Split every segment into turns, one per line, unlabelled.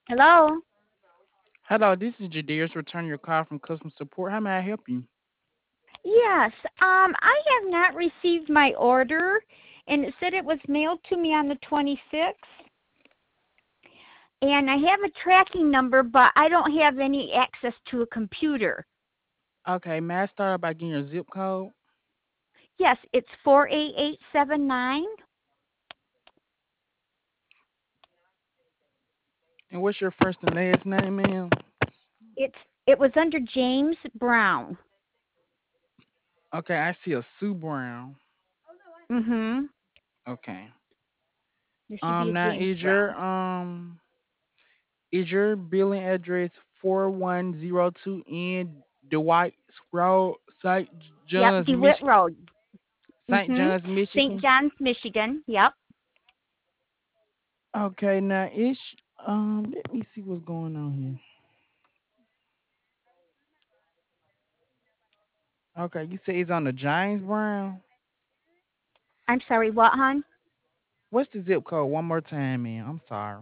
Hello?
Hello, this is Jadeers. Return your call from customer support. How may I help you?
Yes, I have not received my order, and it said it was mailed to me on the 26th. And I have a tracking number, but I don't have any access to a computer.
Okay, may I start by getting your zip code?
Yes, it's 48879.
And what's your first and last name, ma'am?
It was under James Brown.
Okay, I see a Sue Brown.
Mhm.
Okay.
There should be a
Now
James Brown.
is your billing address 4102 N Dwight Road,
Yep, DeWitt Road.
St.
Mhm.
John's,
St.
Michigan?
John's, Michigan. Yep.
Okay, now let me see what's going on here. Okay, you say it's on the James Brown.
I'm sorry, what, hon?
What's the zip code? One more time, man. I'm sorry.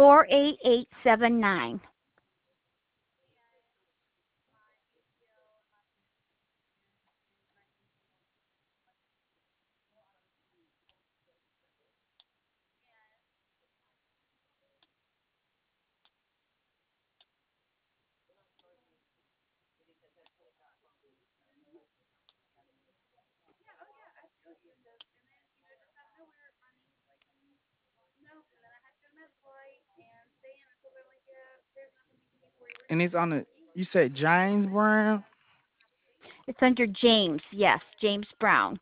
48879.
And it's on the. You said James Brown.
It's under James. Yes, James Brown.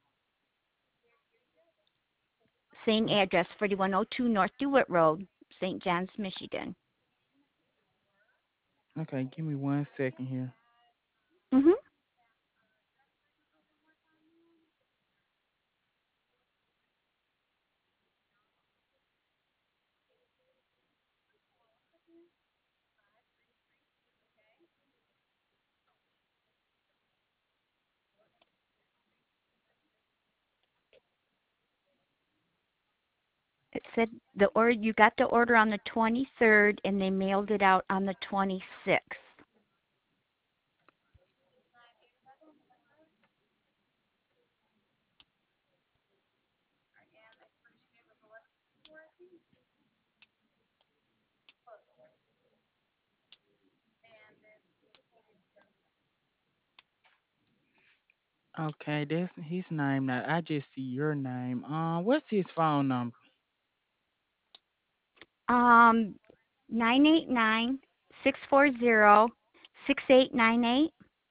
Same address, 4102 North DeWitt Road, St. John's, Michigan.
Okay, give me 1 second here.
Mhm. It said the order you got the order on the 23rd and they mailed it out on the 26th.
Okay, that's his name. Now I just see your name. What's his phone number?
Um 989-640-6898.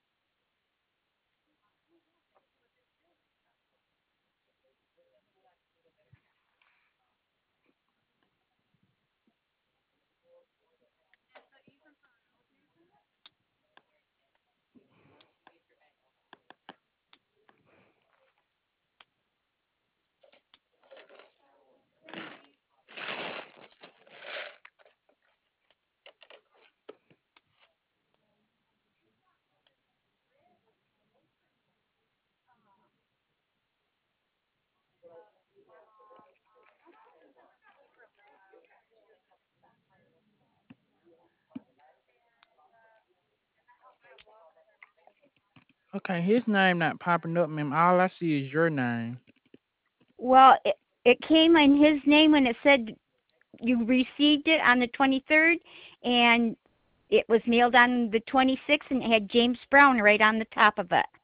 Okay, his name not popping up, ma'am. All I see is your name.
Well, it came in his name when it said you received it on the 23rd and it was mailed on the 26th and it had James Brown right on the top of it.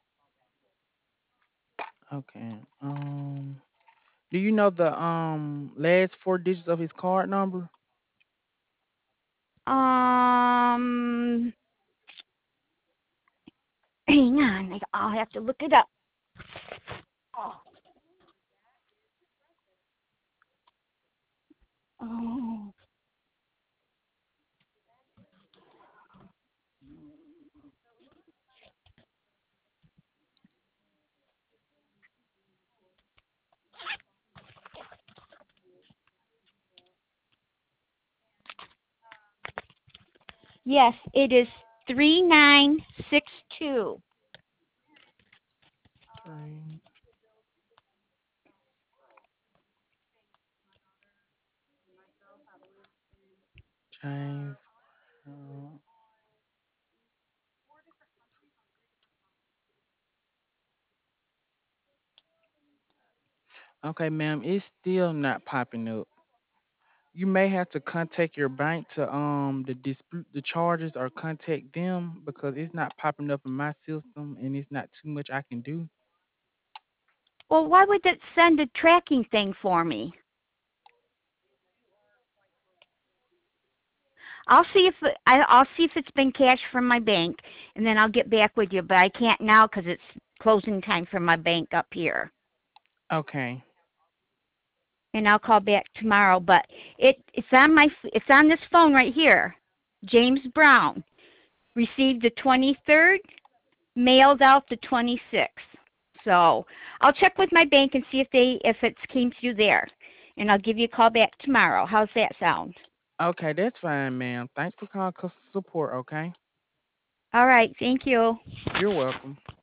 Okay. Do you know the last four digits of his card number?
Um, hang on, I'll have to look it up. Oh, oh. Yes, it is 3962.
Three. James. Uh, okay, ma'am, it's still not popping up. You may have to contact your bank to dispute the charges or contact them because it's not popping up in my system and it's not too much I can do.
Well, why would it send a tracking thing for me? I'll see if it's been cashed from my bank, and then I'll get back with you. But I can't now because it's closing time for my bank up here.
Okay.
And I'll call back tomorrow. But it's on this phone right here. James Brown received the 23rd, mailed out the 26th. So I'll check with my bank and see if it's came through there, and I'll give you a call back tomorrow. How's that sound?
Okay, that's fine, ma'am. Thanks for calling customer support, okay?
All right. Thank you.
You're welcome.